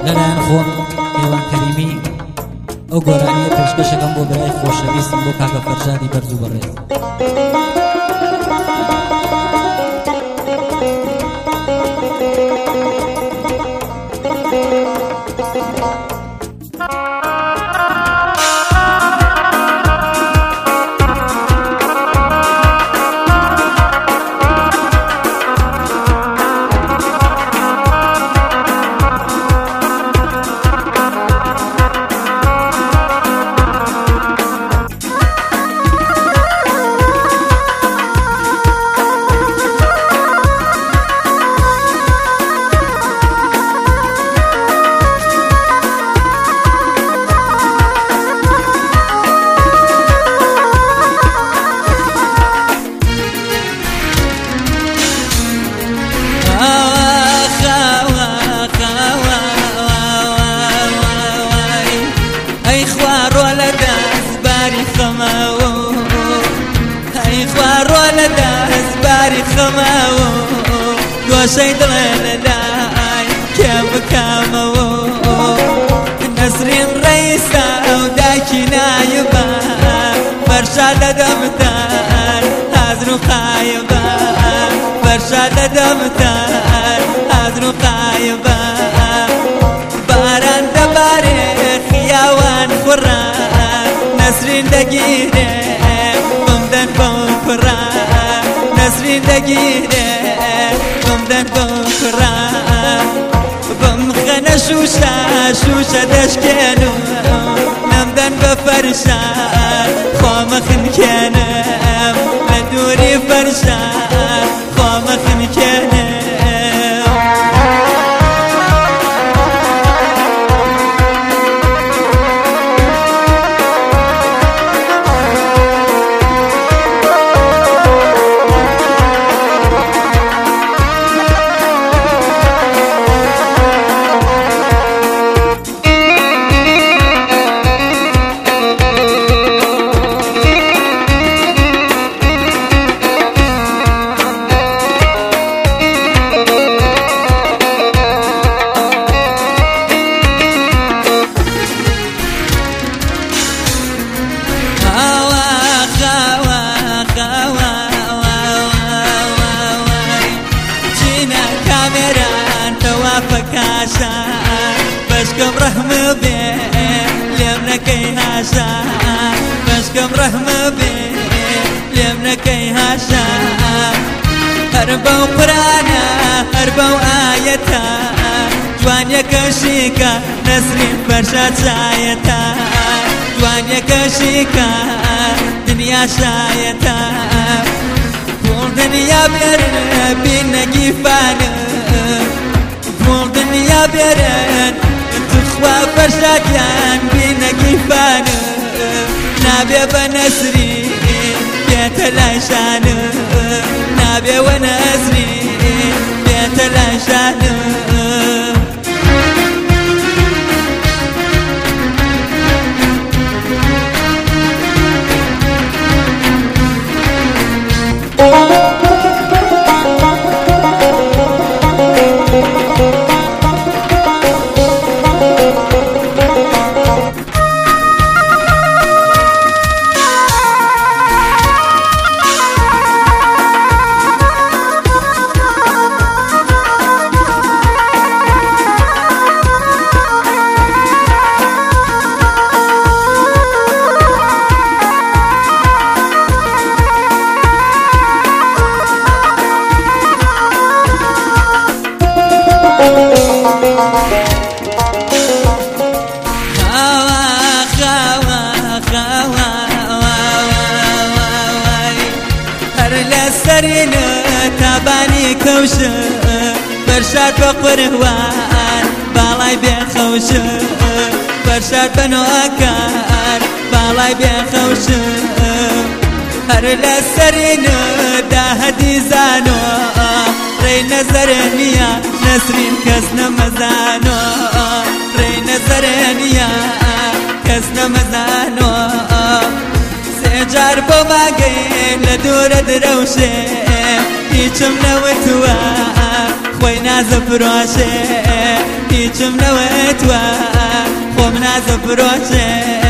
لەلایەن خۆم هێوان کەریمی ئەو گۆرانیە پێشکەشەکەم بۆ برای خۆشەویستم بۆ کاکە فەرزادی بەرز و بەڕێز. دوشەی دڵێ لەلای کێم بکەمەوە نەسرین ڕەیسە ئەو دایکی نایبە فەرشاد لە دەمتان حەزر و قایبە فەرشاد لە دەمتان حەزر و قایبە باران دەبارێ خیاوان خوڕە نەسرین دەگیرێ بمدەن بۆ کوڕە نەسرین دەگیرێ بمدەن بۆ کوڕە بمخەنە شوشە شوشە دەشکێن و نەمدەن بە فەرشاد خۆمە خنکێنم لە دووری فەرشاد خۆمە خنکێنم. بەشکەم ڕەحمە بێ لێم نەکەی هاشا بەشکەم ڕەحمە بێ لێم نەکەی هاشا هەر بەو قورانە هەر بەو ئایەتە جوانیەکەشیکە نەسرین فەرشاد شایەتە جوانیەکەشیکە دنیا شایەتە بۆ دنیا بێرن بینە گیفانە بۆ دنیا بێرن تخوا فەرشادیان بینە گیفانە نابێ بە نەسرین بێتە لای شانە نابێ وە نەسرین بێتە لای شانە. سەرینە تابانی کەوشە فەرشاد بە قورهوان باڵای بێخەوشە فەرشاد بە نۆکار باڵای بێخەوشە هەر لە سەرینە داهەدی زانۆ ڕێی نەزەرە نییە نەسرین کەس نەمەزانۆ ڕێی نەزەرە نییە کەس نەمەزانۆ سێجار بۆ ماگەین لە دوورە درەوشێ هیچم نەوتووە خۆی نازە فرۆشێ هیچم نەوێتوە خۆم نازە فرۆشێ